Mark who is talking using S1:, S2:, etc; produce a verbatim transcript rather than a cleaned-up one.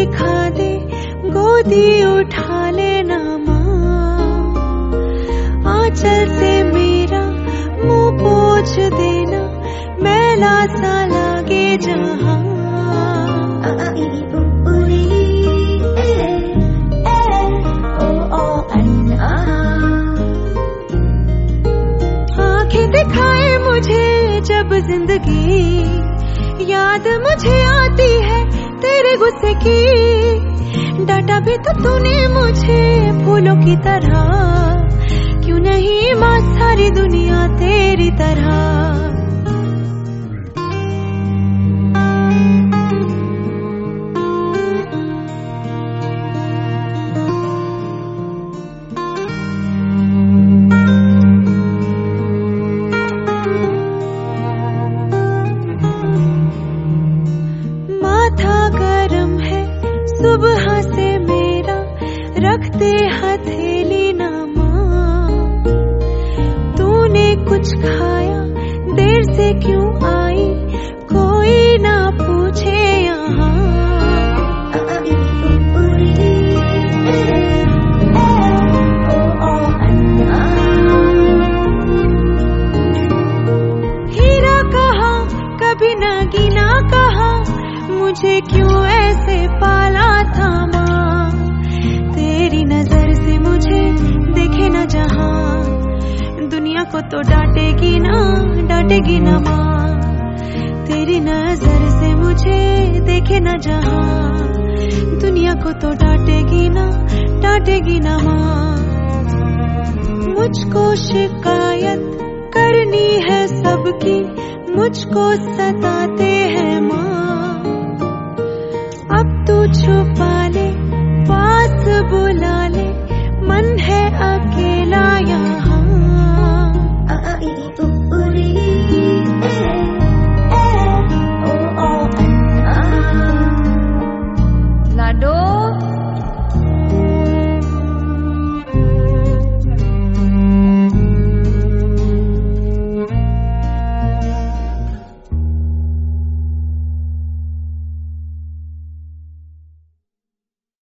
S1: दिखा दे, गोदी उठा लेना माँ, आंचल से मेरा मुंह पोंछ देना, मैला सा लागे जहाँ। आंखें दिखाए मुझे जब जिंदगी, याद मुझे आती है तेरे गुस्से की। डांटा भी तो तूने मुझे फूलों की तरह, क्यों नहीं माँ सारी दुनिया तेरी तरह। सुबह से मेरा रखते हथेली ना माँ, तूने कुछ खाया देर से क्यों आई, कोई ना पूछे यहाँ। हीरा कहा कभी नगीना कहा, मुझे क्यों ऐसे पाला था माँ। तेरी नजर से मुझे देखे न जहाँ, दुनिया को तो डांटेगी ना डांटेगी ना माँ। तेरी नजर से मुझे देखे न जहाँ, दुनिया को तो डांटेगी ना डांटेगी ना माँ। मुझको शिकायत करनी है सबकी, मुझको सताते हैं माँ। अब तू छुपा ले पास बुला ले,